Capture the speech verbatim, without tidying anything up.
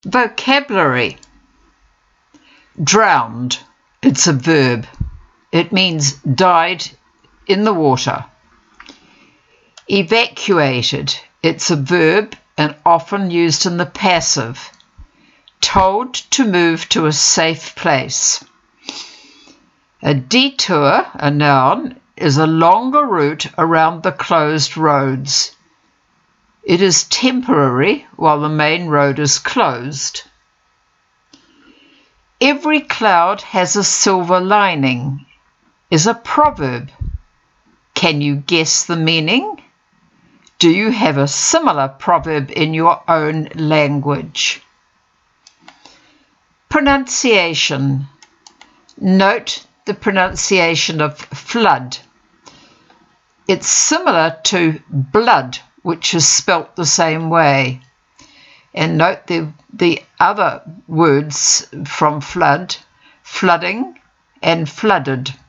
Vocabulary. Drowned. It's a verb. It means died in the water. Evacuated. It's a verb and often used in the passive. Told to move to a safe place. A detour, a noun, is a longer route around the closed roads. It is temporary while the main road is closed. Every cloud has a silver lining is a proverb. Can you guess the meaning? Do you have a similar proverb in your own language? Pronunciation. Note the pronunciation of flood. It's similar to blood, which is spelt the same way. And note the, the other words from flood, flooding and flooded.